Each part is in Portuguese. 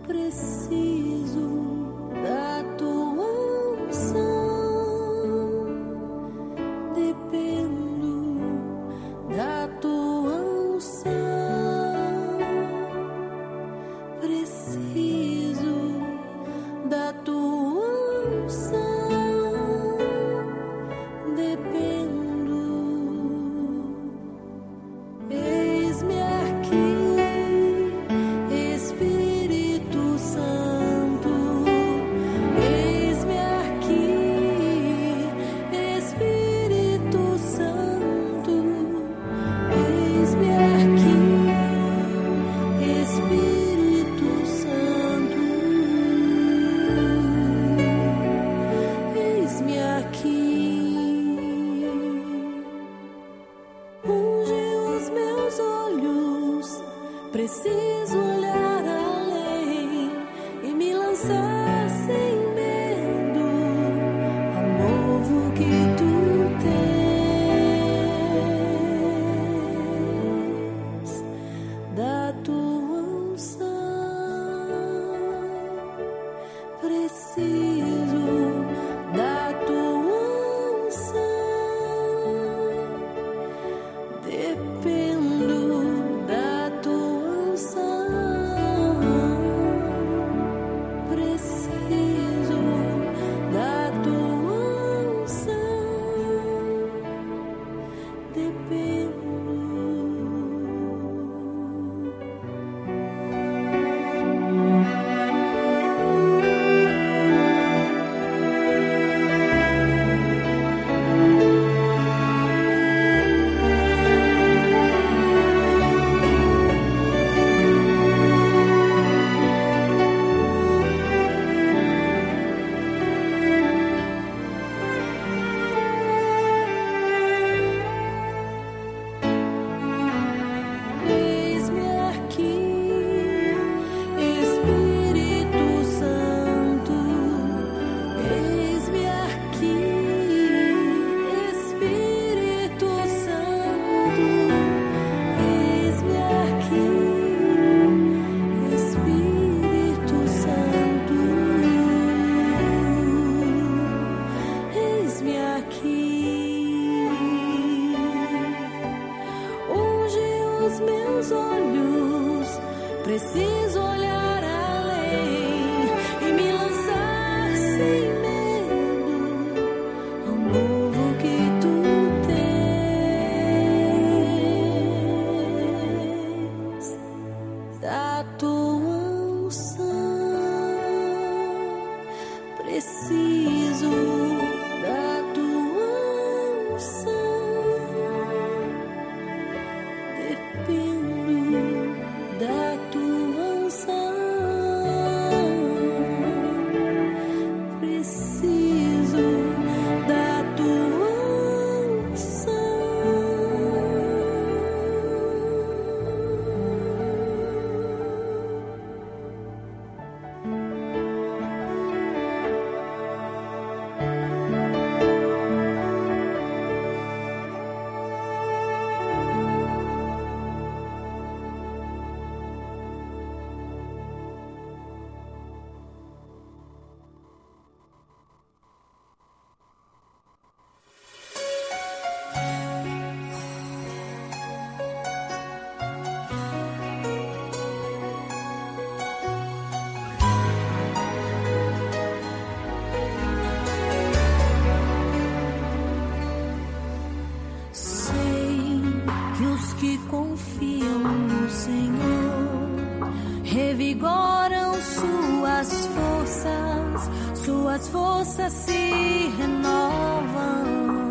Suas forças se renovam.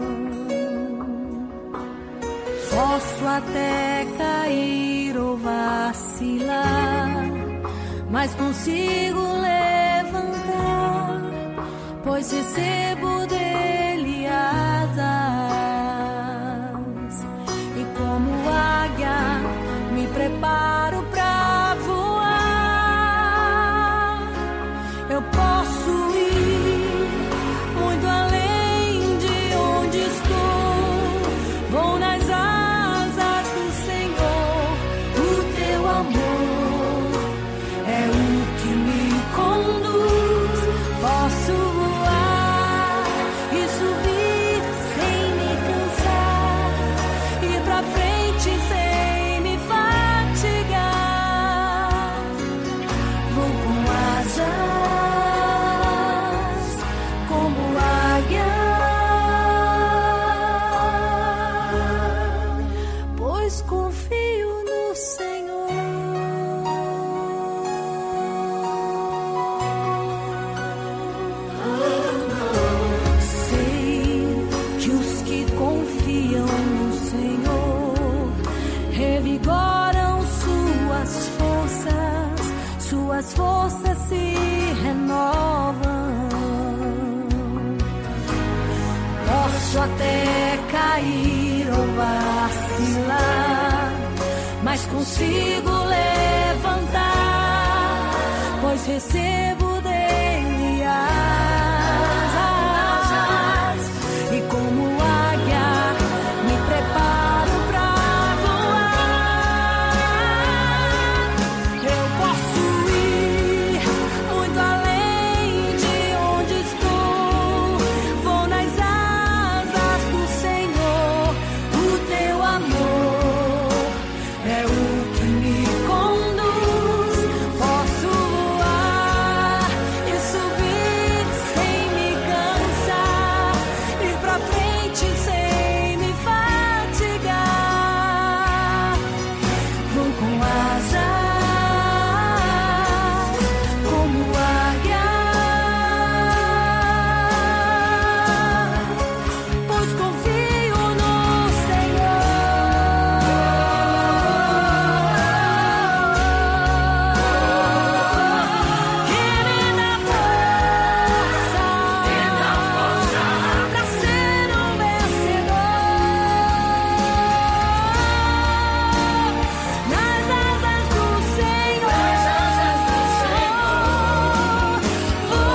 Posso até cair ou vacilar, mas consigo levantar, pois recebo dele asas. E como águia me preparo pra voar. Eu posso ir muito além de onde estou. Vou nas asas do Senhor. O teu amor é o que me suas forças se renovam. Posso até cair ou vacilar, mas consigo levantar, pois recebo dele asas, e como águia me preparo pra voar. Eu posso ir muito além de onde estou, vou nas asas do Senhor. O teu amor é o que me conduz. Posso voar e subir sem me cansar, ir pra frente sem me fatigar. Vou com asas como águia, pois confio no Senhor. Que me dá força pra ser um vencedor. Nas asas do Senhor, vou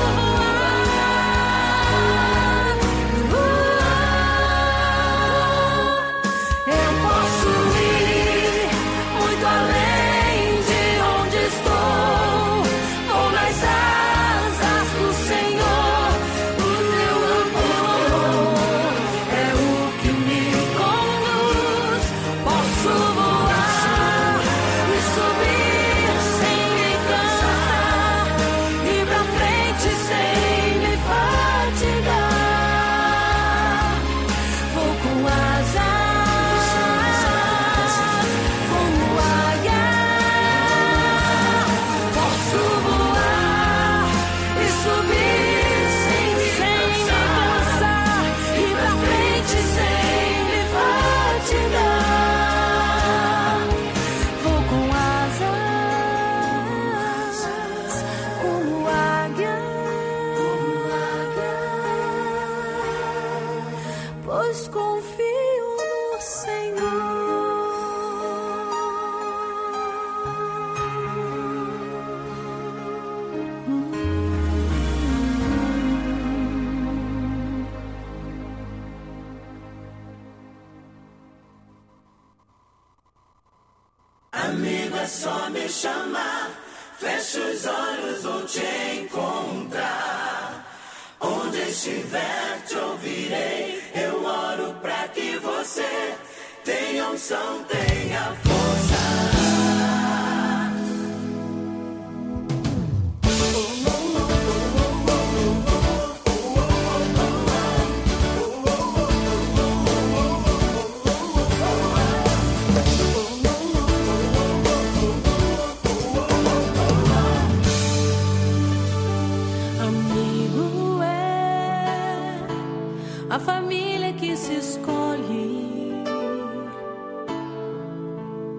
voar. Eu posso ir muito além de onde estou, vou nas asas do Senhor. O teu amor é o que me conduz. Posso voar e subir sem me cansar, ir pra frente sem me fatigar. Vou com asas como águia, posso voar e subir sem me cansar, ir pra frente sem me fatigar. Vou com asas como águia, pois confio no Senhor. Amigo, é só me chamar. Fecha os olhos, vou te encontrar. Onde estiver, te ouvirei. Eu oro pra que você tenha unção, tenha força. Amigo é a família que se escolhe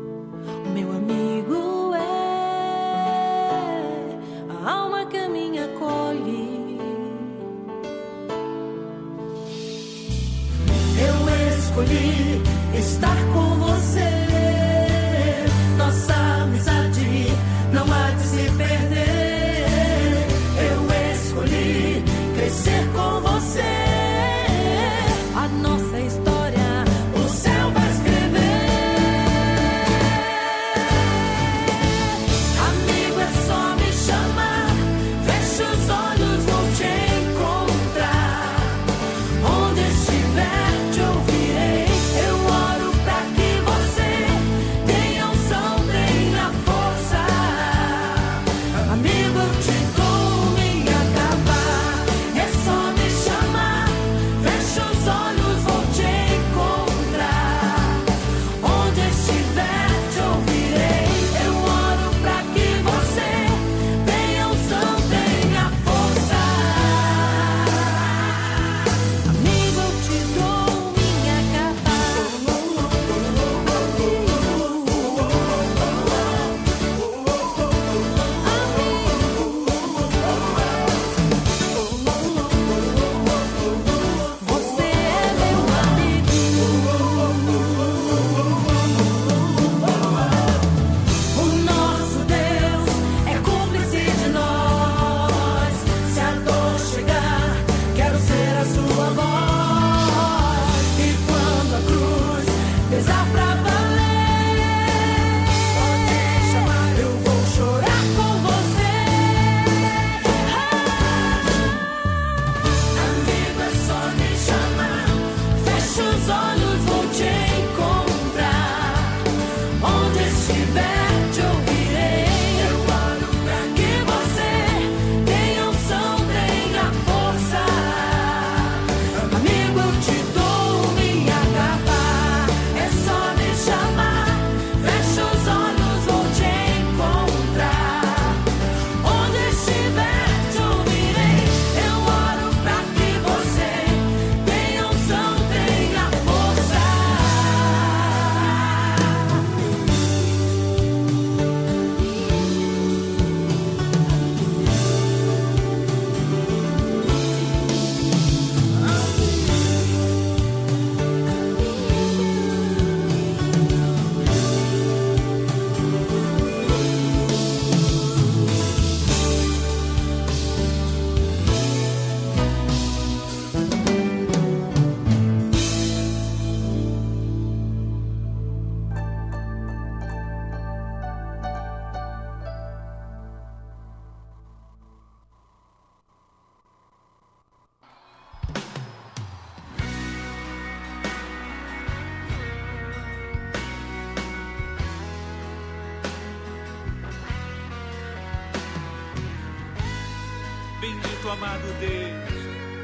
Espírito amado Deus,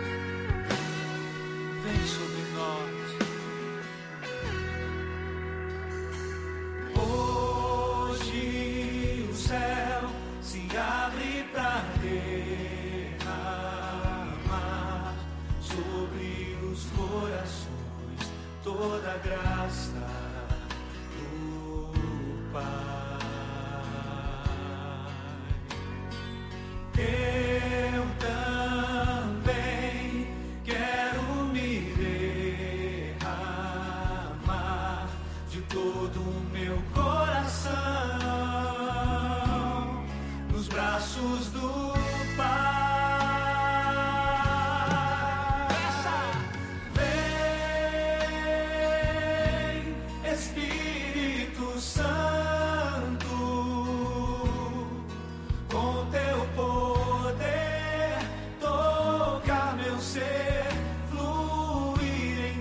vem sobre nós. Hoje o céu se abre para derramar sobre os corações toda a graça do Pai. Eu também quero me derramar de todo o meu coração nos braços do Pai. Vem, Espírito Santo, com teu poder tocar meu ser, fluir em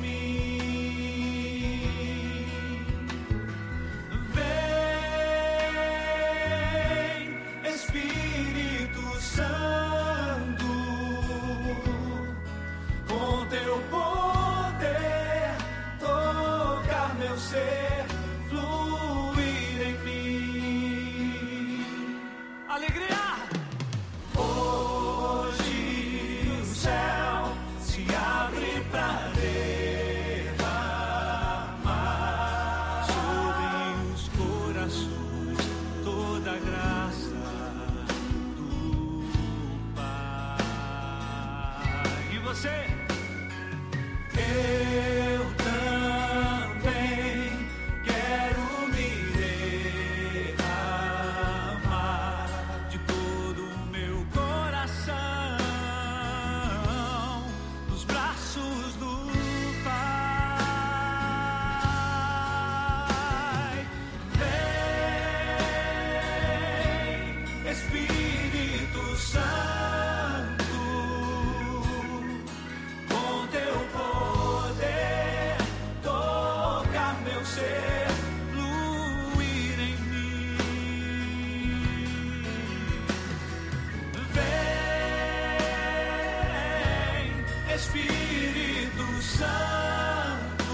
mim. Vem, Espírito Santo, com teu poder tocar meu ser, fluir em mim. Alegria! Hoje o céu se abre para derramar sobre os corações toda a graça do Pai. E você? Eu também quero me derramar de todo o meu coração nos braços do Pai. Vem, Espírito Santo, com teu poder tocar meu ser, fluir em mim. Vem, Espírito Santo,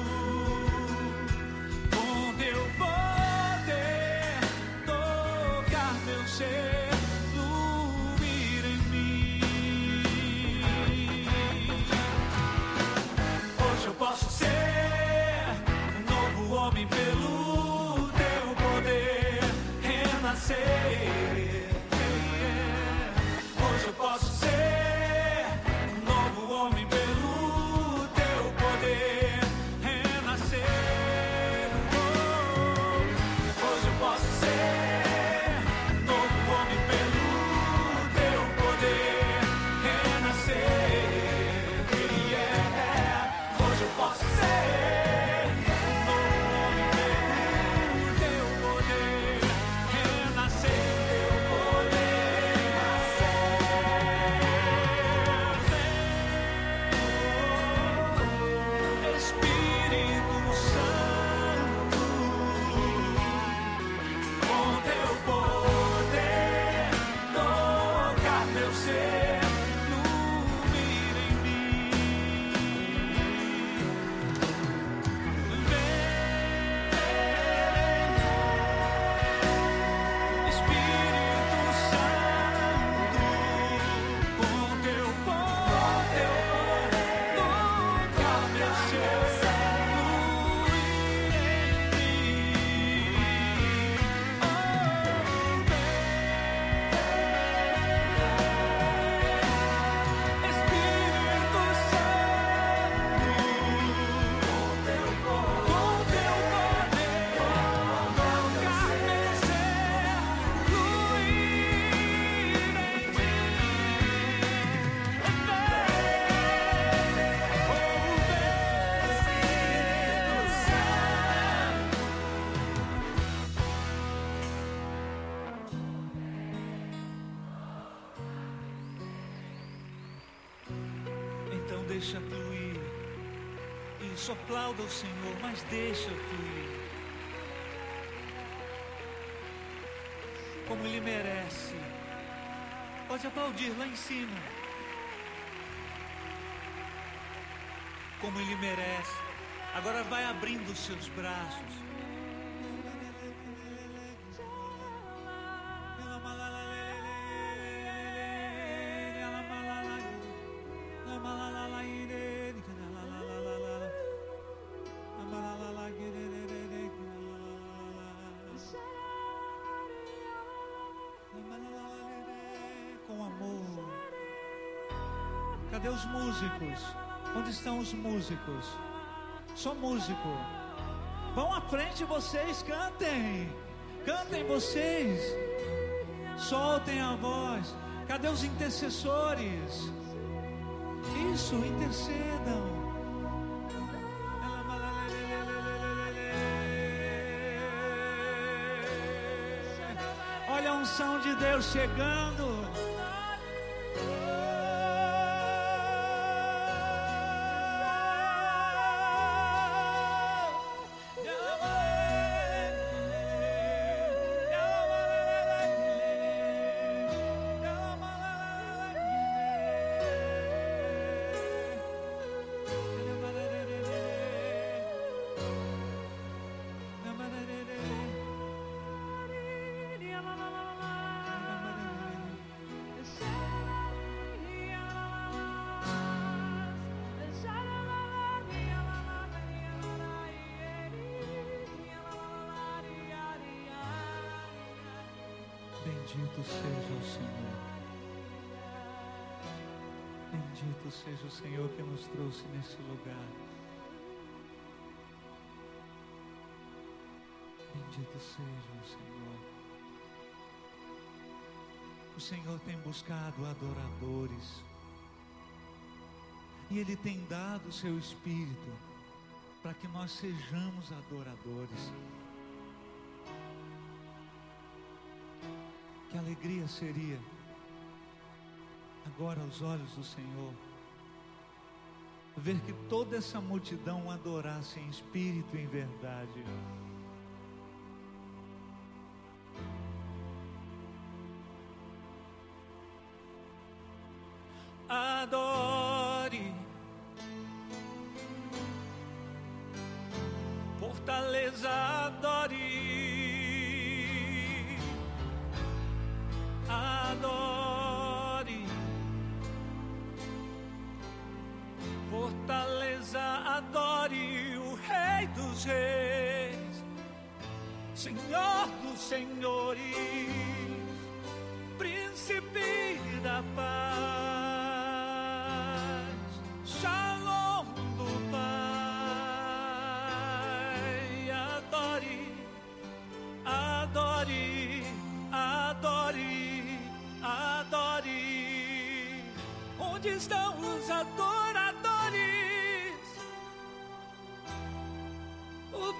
com teu poder tocar meu ser, fluir em mim. Hoje eu posso ser um novo homem pelo teu poder renascer. Hoje eu posso ser um novo homem pelo teu poder renascer. Hoje eu posso ser um novo homem pelo teu poder renascer. Hoje eu posso ser um novo homem pelo teu poder renascer. Espírito Santo, com teu poder tocar meu ser, fluir em mim. Vem, Espírito Santo, com teu poder tocar meu ser, fluir em mim. Espírito Santo, com teu poder tocar meu ser, fluir em Então deixa fluir. Isso, aplauda o Senhor, mas deixa fluir. Como Ele merece. Pode aplaudir lá em cima. Como Ele merece. Agora vai abrindo os seus braços. Com amor. Cadê os músicos? Onde estão os músicos? Só músico. Vão à frente vocês, cantem. Cantem vocês. Soltem a voz. Cadê os intercessores? Isso, intercedam. Olha a unção de Deus chegando. Bendito seja o Senhor. Bendito seja o Senhor que nos trouxe nesse lugar. Bendito seja o Senhor. O Senhor tem buscado adoradores. E Ele tem dado o seu Espírito para que nós sejamos adoradores. Que alegria seria agora aos olhos do Senhor ver que toda essa multidão adorasse em espírito e em verdade. Adore, Fortaleza, adore. Adore, Fortaleza, adore o Rei dos Reis, Senhor dos Senhores, Príncipe da paz, Shalom do Pai. Adore, adore, adore. Adore, onde estão os adoradores? O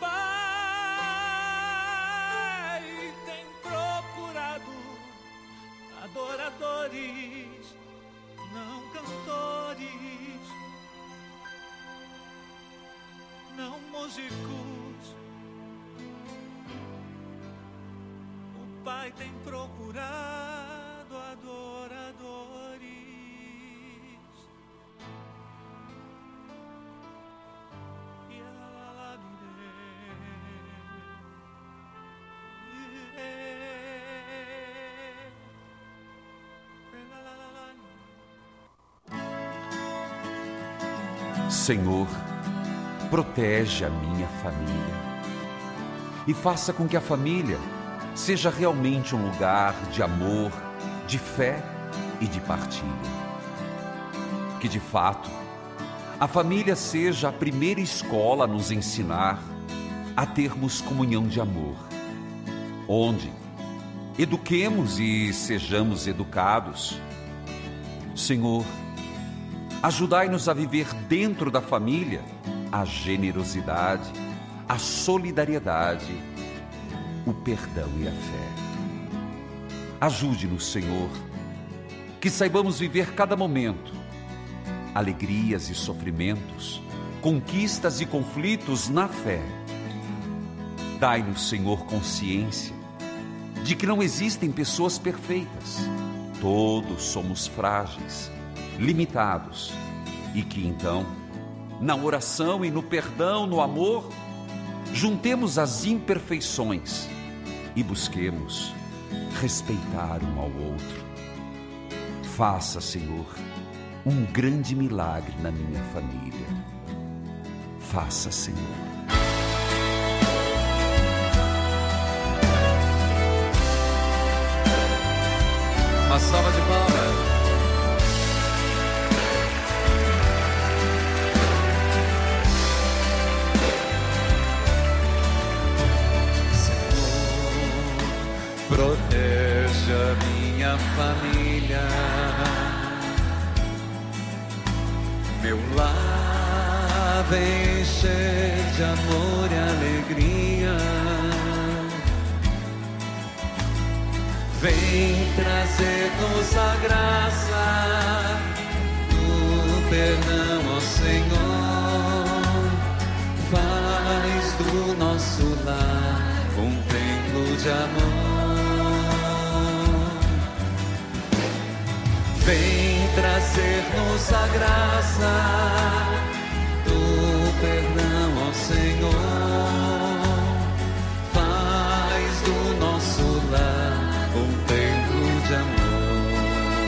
Pai tem procurado adoradores, não cantores, não músicos. O Pai tem procurado adoradores. Senhor, protege a minha família e faça com que a família seja realmente um lugar de amor, de fé e de partilha. Que de fato a família seja a primeira escola a nos ensinar a termos comunhão de amor, onde eduquemos e sejamos educados. Senhor, ajudai-nos a viver dentro da família a generosidade, a solidariedade, o perdão e a fé. Ajude-nos, Senhor, que saibamos viver cada momento, alegrias e sofrimentos, conquistas e conflitos na fé. Dai-nos, Senhor, consciência de que não existem pessoas perfeitas, todos somos frágeis, limitados, e que então, na oração e no perdão, no amor, juntemos as imperfeições e busquemos respeitar um ao outro. Faça, Senhor, um grande milagre na minha família. Faça, Senhor. Uma salva de palmas. Proteja minha família, meu lar vem encher de amor e alegria, vem trazer-nos a graça do perdão, ó Senhor, faz do nosso lar um templo de amor. Vem trazer-nos a graça do perdão, ó Senhor. Faz do nosso lar um templo de amor.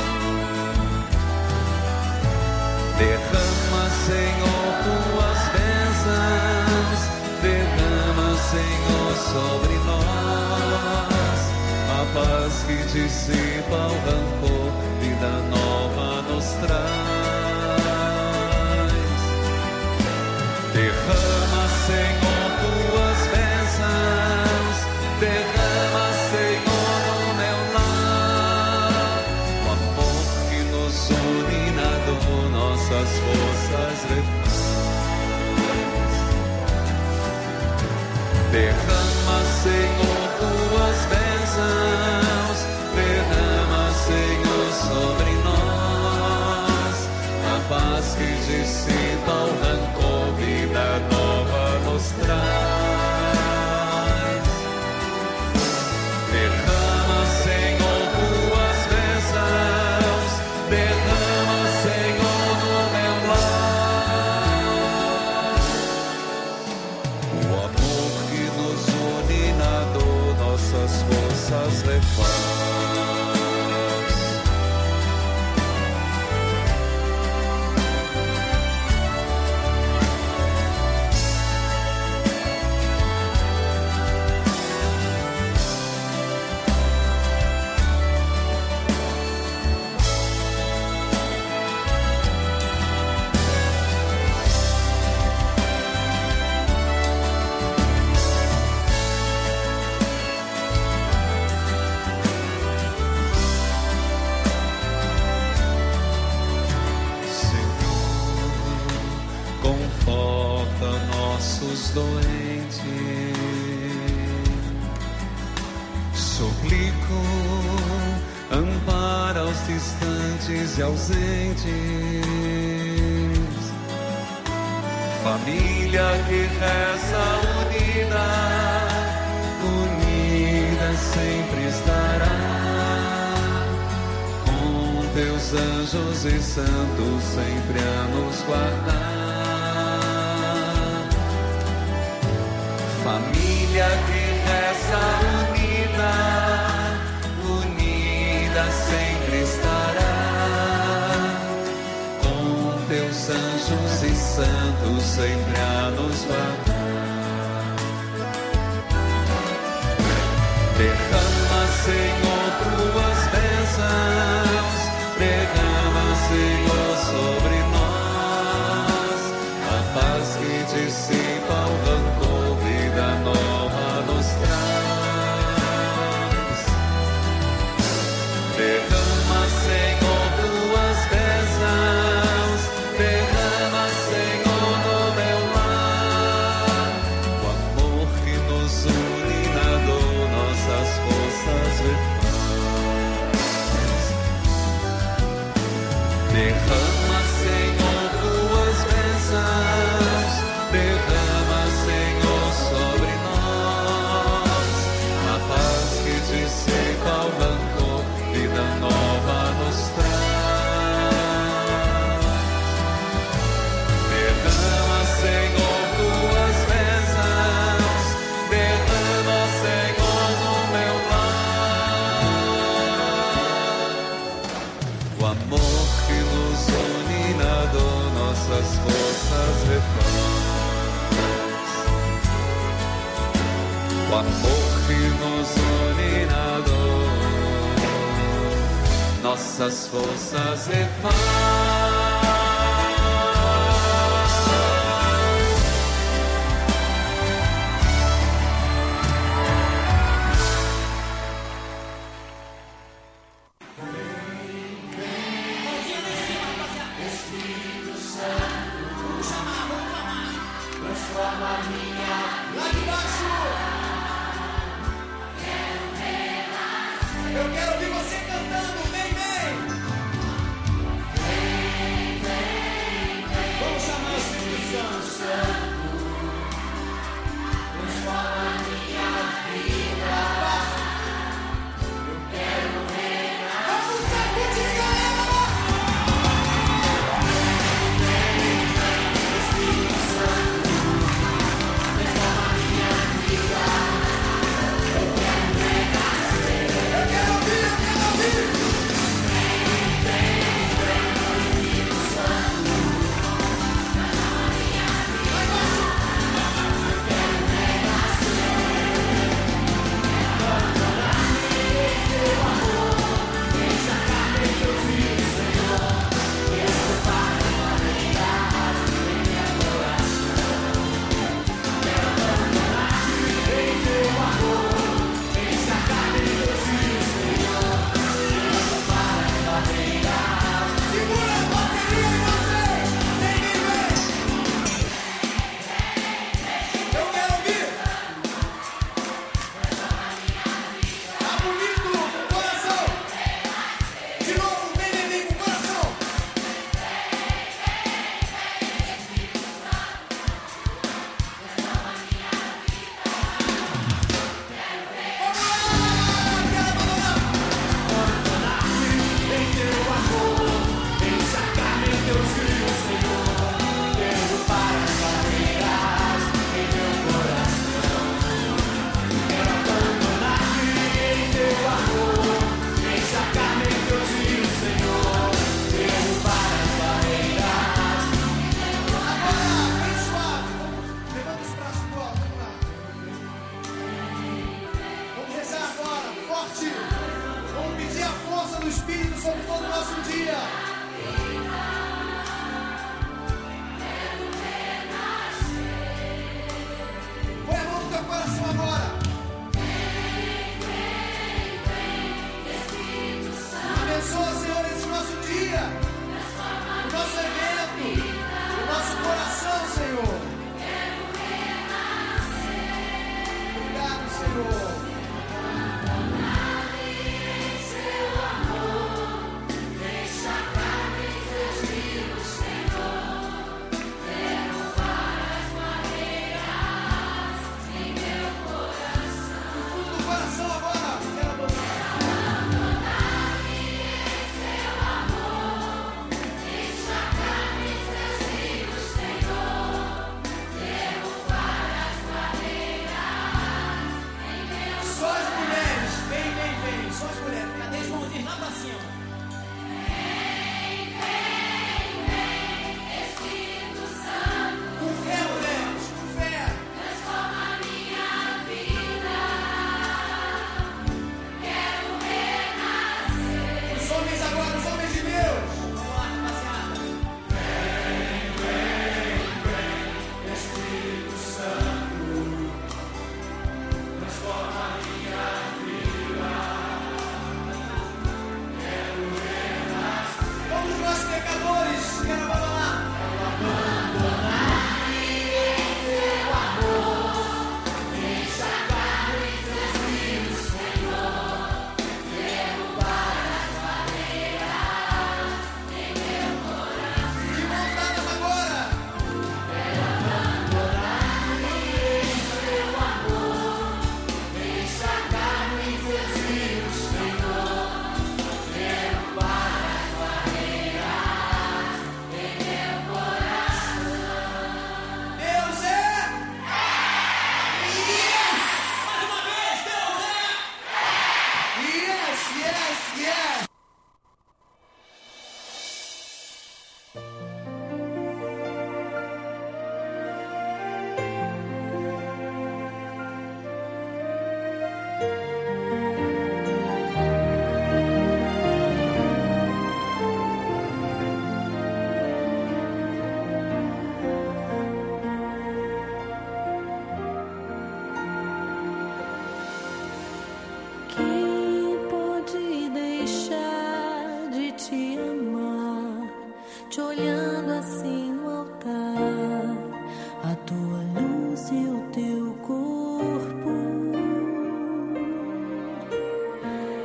Derrama, Senhor, tuas bênçãos. Derrama, Senhor, sobre nós a paz que dissipa o rancor, vida nova nos traz. Derrama, Senhor, tuas bênçãos. Derrama, Senhor, no meu lar o amor que nos une na dor, nossas forças refaz. Derrama, Senhor, tuas bênçãos. Derrama, Senhor, sobre nós a paz que dissipa o rancor, vida nova nos traz. Derrama, Senhor, tuas bênçãos. Derrama, Senhor, no meu lar o amor que nos une na dor, nossas forças refaz. Doentes, suplico, ampara os distantes e ausentes, família que reza unida, unida sempre estará, com teus anjos e santos sempre a nos guardar. Família que reza unida, unida sempre estará, com teus anjos e santos sempre a nos guardar. Derrama, Senhor, tuas bênçãos. Derrama, Senhor, sobre nós a paz que dissipa o rancor, vida nova nos traz. Derrama, Senhor, tuas bênçãos. Derrama, Senhor, no meu lar o amor que nos une na dor, nossas forças refaz. nossas forças refaz. Senhor.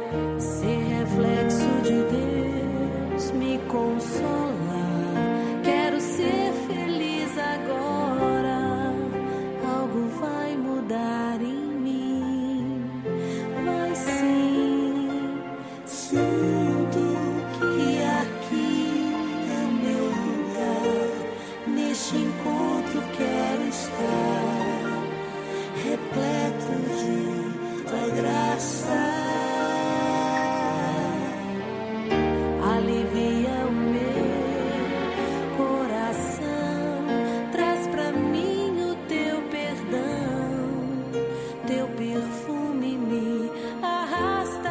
ser reflexo de Deus, me consolar. Quero ser feliz agora, algo vai mudar em mim, vai sim. Sinto que aqui é meu lugar, neste encontro quero estar, repleto de tua graça. Alivia o meu coração, traz pra mim o teu perdão, teu perfume me arrasta.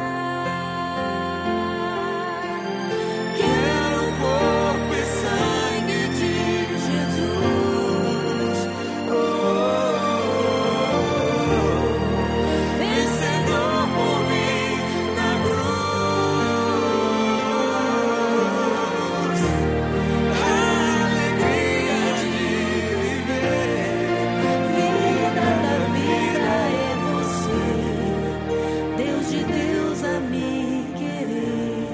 Quero o corpo e sangue de Jesus, vencedor por mim na cruz. Alegria de viver, vida da vida é você, Deus de Deus a me querer.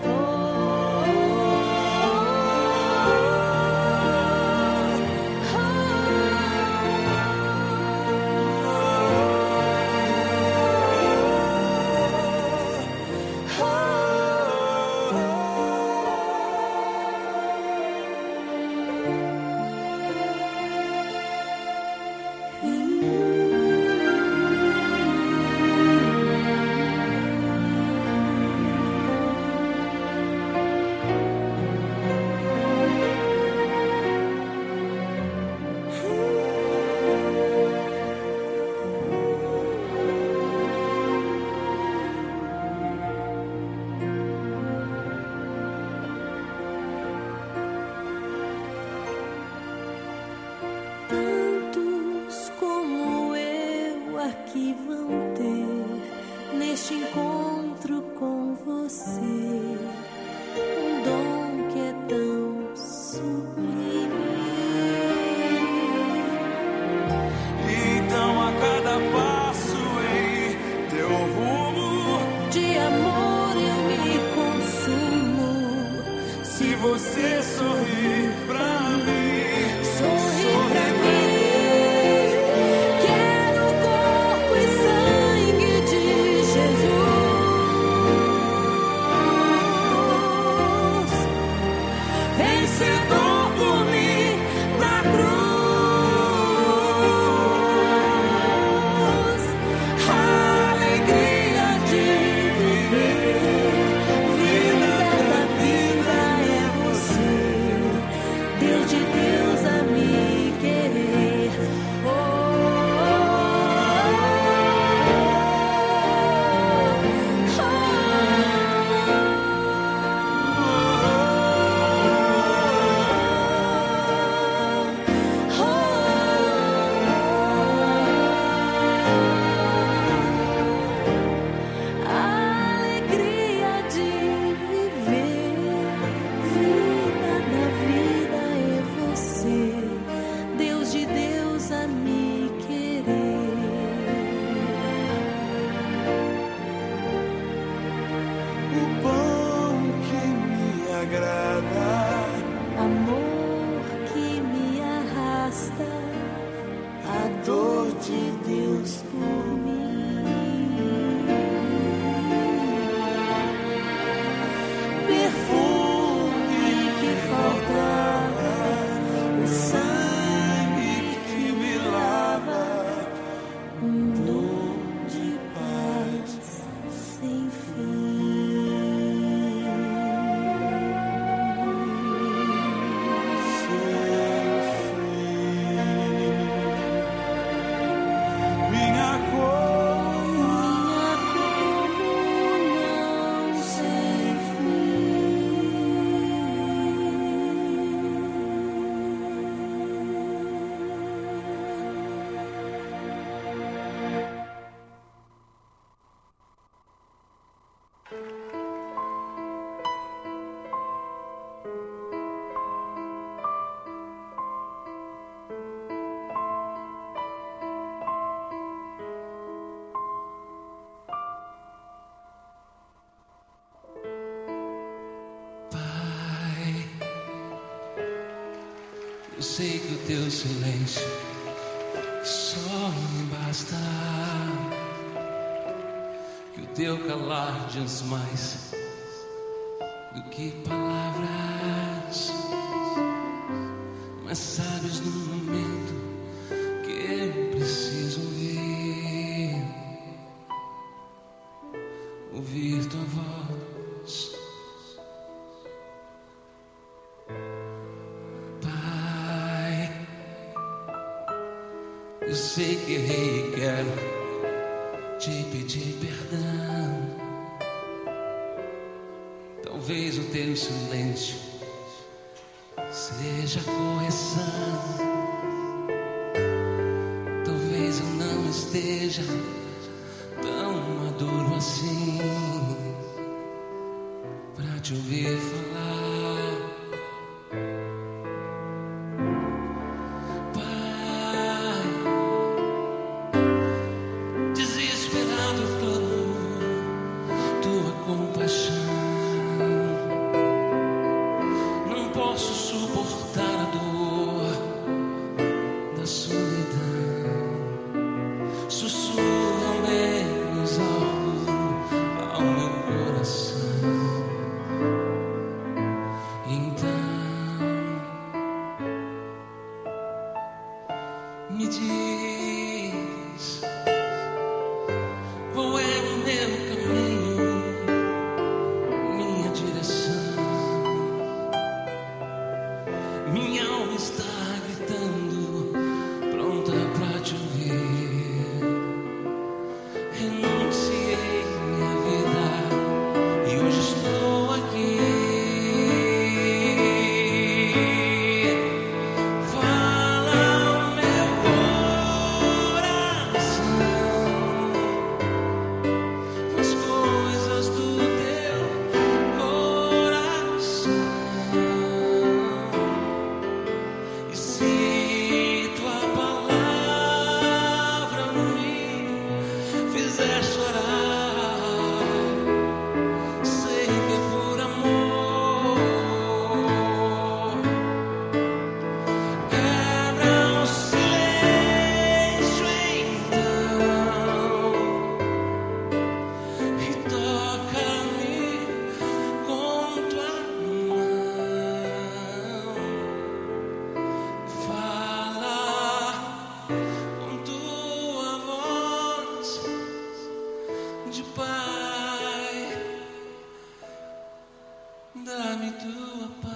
Tantos como eu aqui vão ter neste encontro com você, um dom que é tão sublime. Então a cada passo em teu rumo, De amor eu me consumo, se você sorrir pra mim, sorri pra mim. Quero o corpo e sangue de Jesus, vencedor por mim na cruz. Alegria de viver, vida da vida é você, Deus de Deus a me querer. Alegria de viver, vida da vida é você, Deus de Deus a me querer. o pão que me agrada, Amor que me arrasta, a dor de Deus por mim. Perfume que faltava, o sangue que me lava, um dom de paz sem fim. sei que o teu silêncio só me basta, que o teu calar diz mais do que palavras, mas sabes no momento que eu preciso ouvir tua voz. Pai, eu sei que errei e quero te pedir perdão. Talvez o teu silêncio seja correção. Talvez eu não esteja tão maduro assim pra te ouvir falar. Pai, desesperado clamo tua compaixão. Não posso suportar a dor da solidão. Sussurra menos algo ao meu coração. Então me diz qual é o meu caminho, minha direção. Minha alma está gritando, pronta pra te ouvir. Renunciei minha vida e hoje estou aqui. Fala ao meu coração as coisas do teu coração. E se tua palavra me fizer chorar, sei que é por amor. Quebra o silêncio então e toca-me com tua mão. Fala com tua voz de pai, dá-me tua paz.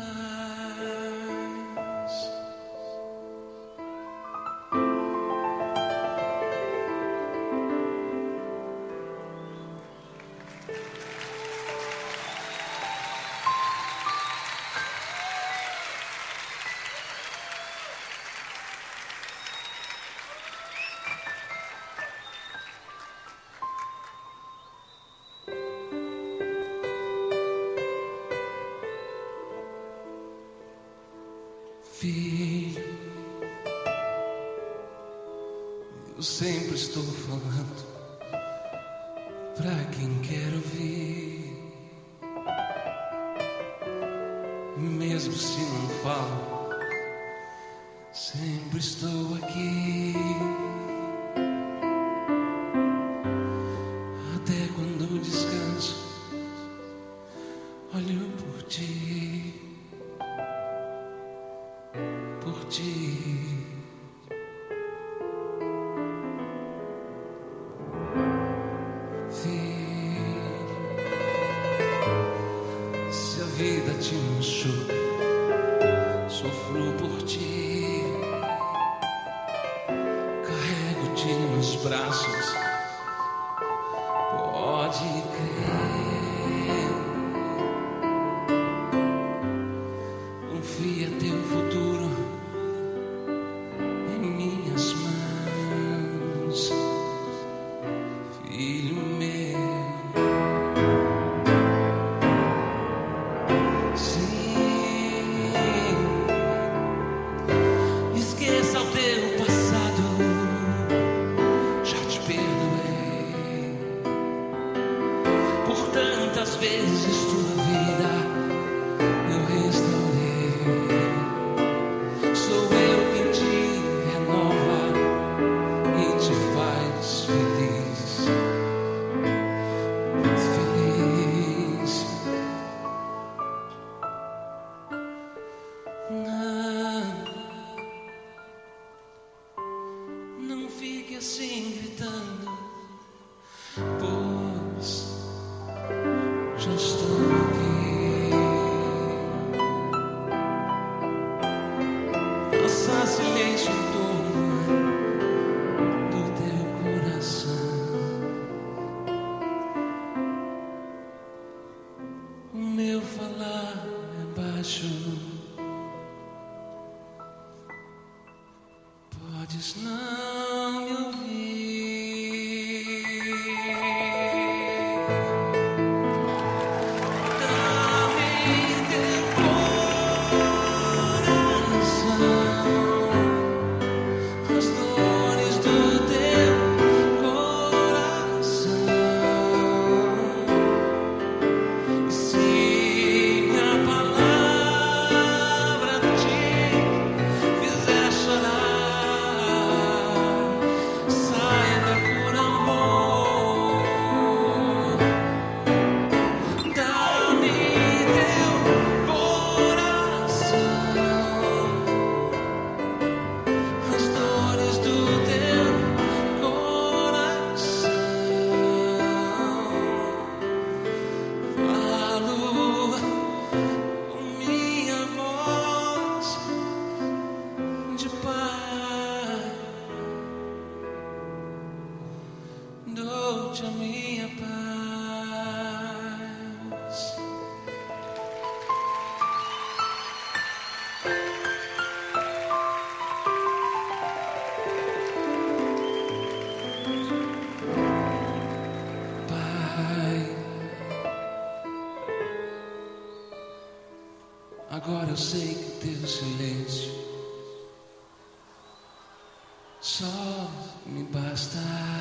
Filho, eu sempre estou falando pra quem quer ouvir. Mesmo se não falo, sempre estou aqui. Até quando descanso, olho por ti, por ti. Filho, se a vida te machuca, sofro por ti, carrego-te nos braços, pode crer. Confia teu futuro em minhas mãos, filho meu. Sim, esqueça o teu passado, já te perdoei por tantas vezes tua vida eu restaurei. Sou eu já estou aqui. Faça silêncio em torno do teu coração. O meu falar é baixo. Podes não me ouvir. Dou-te a minha paz. Pai, agora eu sei que teu silêncio só me basta.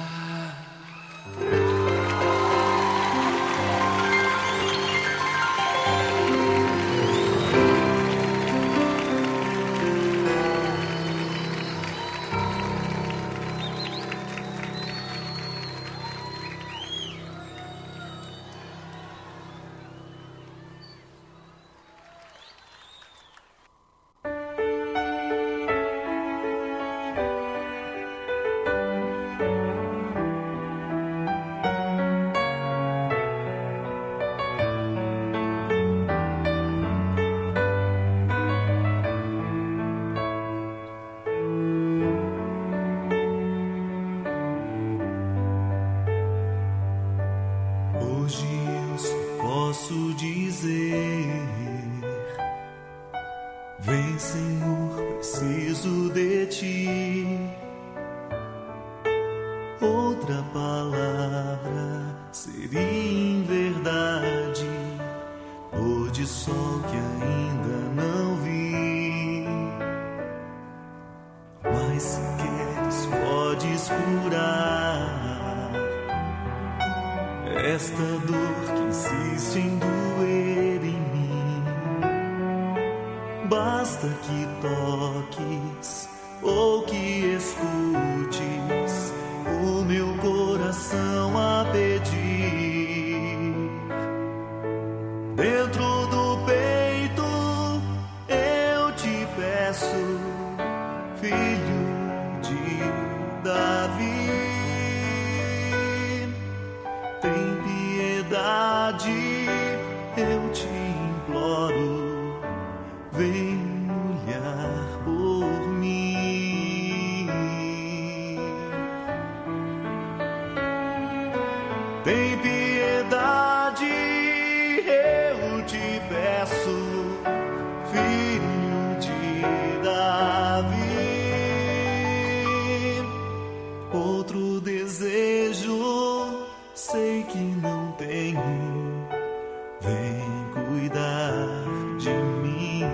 Hoje eu só posso dizer: vem, Senhor, preciso de ti. Outra palavra seria em verdade pôr de sol que ainda não vi. Mas se queres, podes curar esta dor que insiste em doer em mim. Basta que toques ou que escutes o meu coração a pedir. Dentro do peito eu te peço, filho de Davi, tem piedade, eu te imploro, vem olhar por mim. Tem piedade, eu te peço, filho de Davi. Outro desejo sei que não tenho, vem cuidar de mim.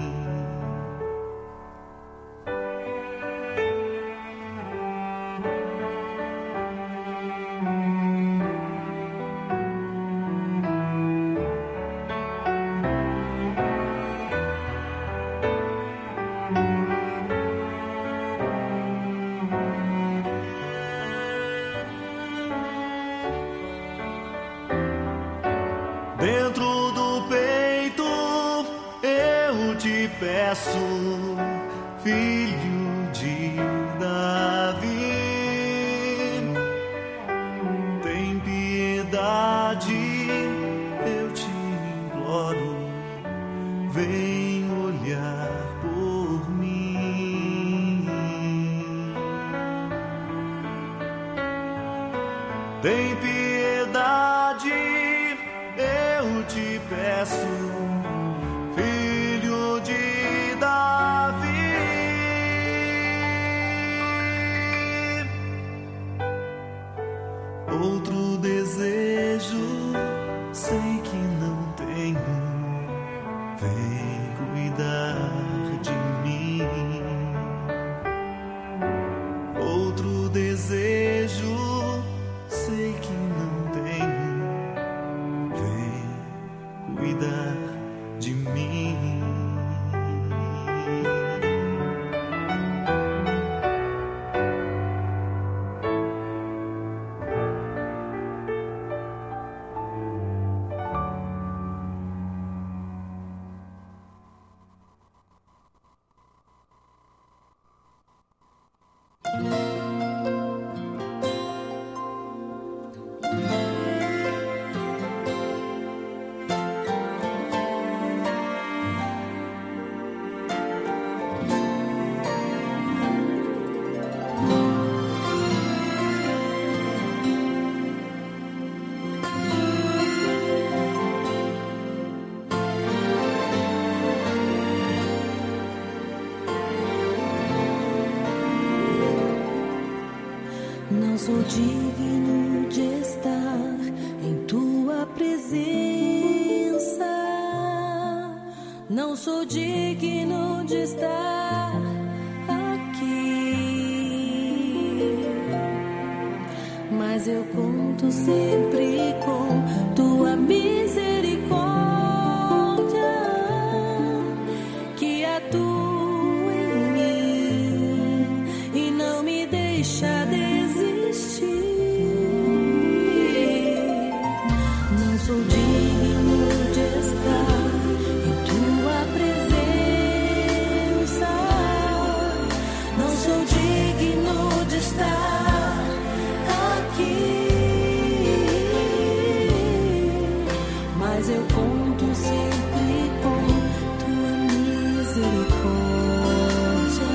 Dentro do peito eu te peço, filho de Davi, tem piedade, eu piedade, eu te peço, filho de Davi. Outro desejo, sei que não tenho, vem cuidar de mim. Outro desejo, sei que não tenho, vem cuidar de mim. Não sou digno de estar em tua presença. Não sou digno de estar aqui. Mas eu conto sempre com tua misericórdia, que atua em mim e não me deixa desistir. Não sou digno de estar em tua presença. Não sou digno de estar aqui. Mas eu conto sempre com tua misericórdia,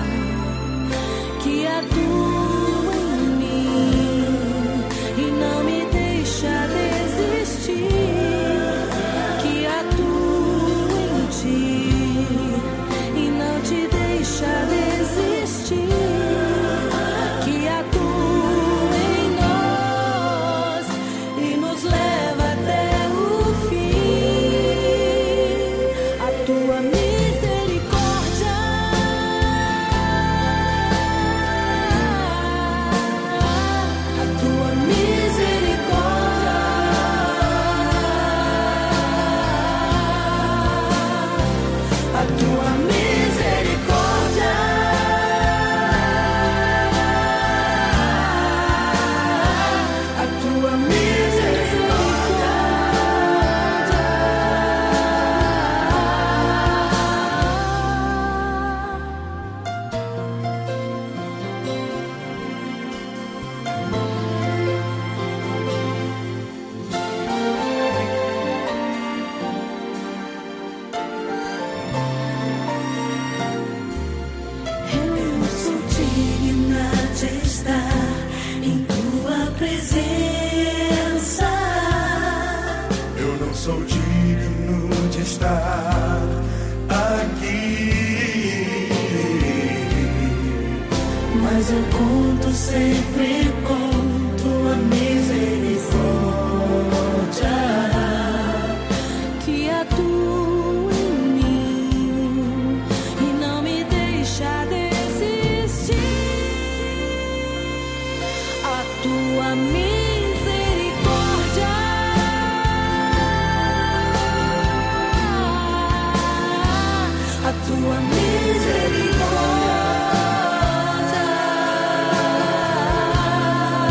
que atua em mim e não me deixa desistir, que atua em ti e não te deixa desistir, que atua em nós e nos leva até o fim. A tua misericórdia, a tua misericórdia, a tua misericórdia, a tua eu não sou digna de estar em tua presença. Eu não sou digno de estar aqui, Mas eu conto sempre com tua misericórdia, que atua em mim e não me deixa desistir. A tua misericórdia, a tua misericórdia,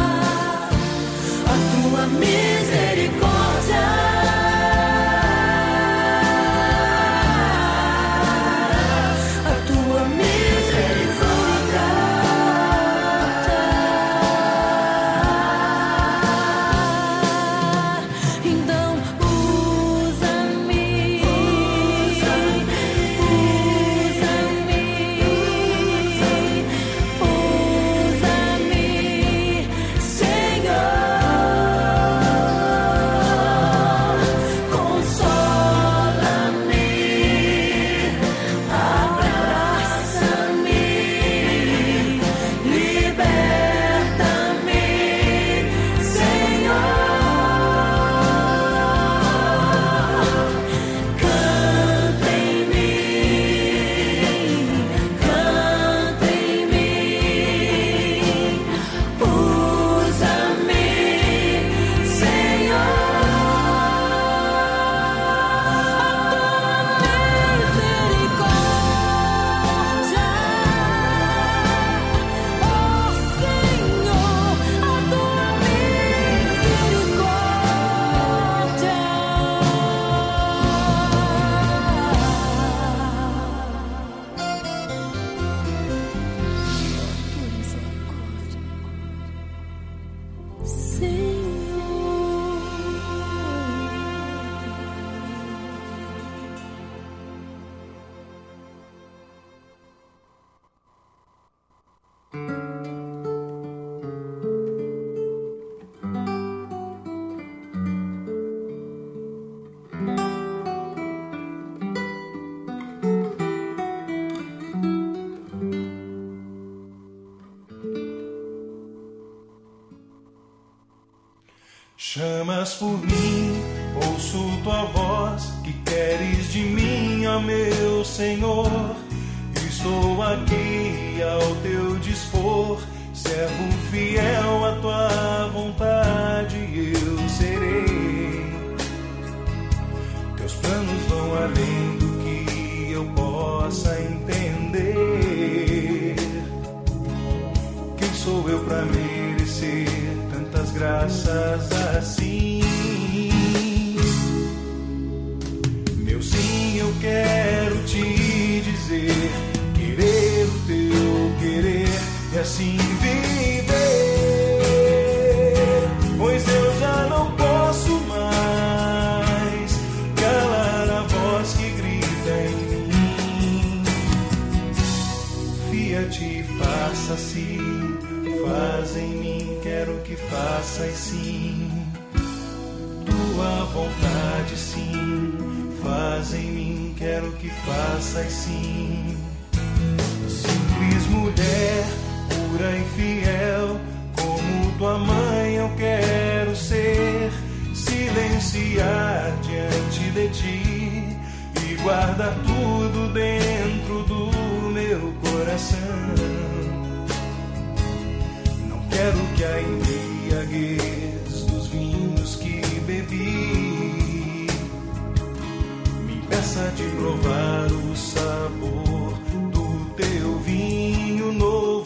Rogas por mim, ouço tua voz, que queres de mim, ó meu Senhor. Estou aqui ao teu dispor, servo fiel à tua vontade eu serei. Teus planos vão além do que eu possa entender. Quem sou eu para merecer tantas graças assim? Meu sim, eu quero te dizer, querer o teu querer e assim viver. Pois eu já não posso mais calar a voz que grita em mim. Fia-te, faça-se, faz em mim, quero que faças sim. Tua vontade sim, faz em mim, quero que faças sim. Simples mulher, pura e fiel, como tua mãe eu quero ser. Silenciar diante de ti e guardar tudo dentro do meu coração. Não quero que a embriaguez dos vinhos que bebi me impeça de provar o sabor do teu vinho novo.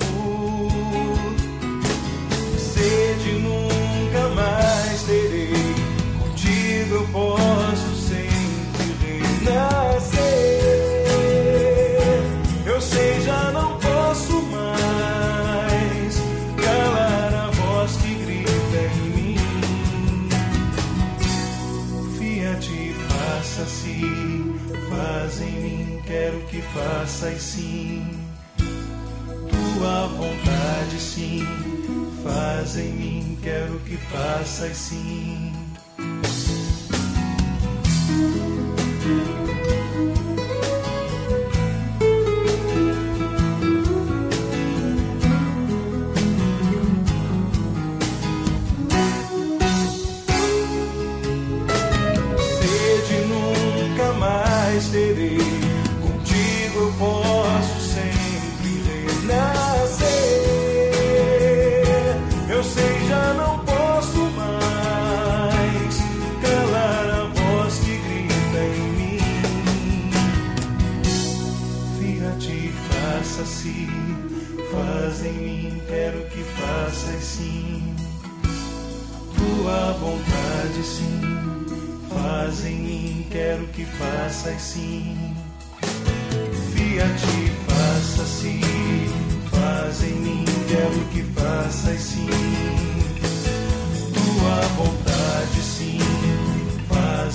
Sede nunca mais terei, contigo eu posso sempre renascer. Eu sei, já não posso mais calar a voz que grita em mim. Fia-te, faça-se, faz em mim, quero que faças sim. Tua vontade sim, faz em mim, quero que faças sim. Sede nunca mais terei, contigo eu posso sempre renascer. Eu sei, já não posso mais calar a voz que grita em mim. Fia-te, faça-se, faz em mim, quero que faças sim. Tua vontade sim, faz em mim, quero que faças sim. Fia-te, faça-se, faz em mim, quero que faças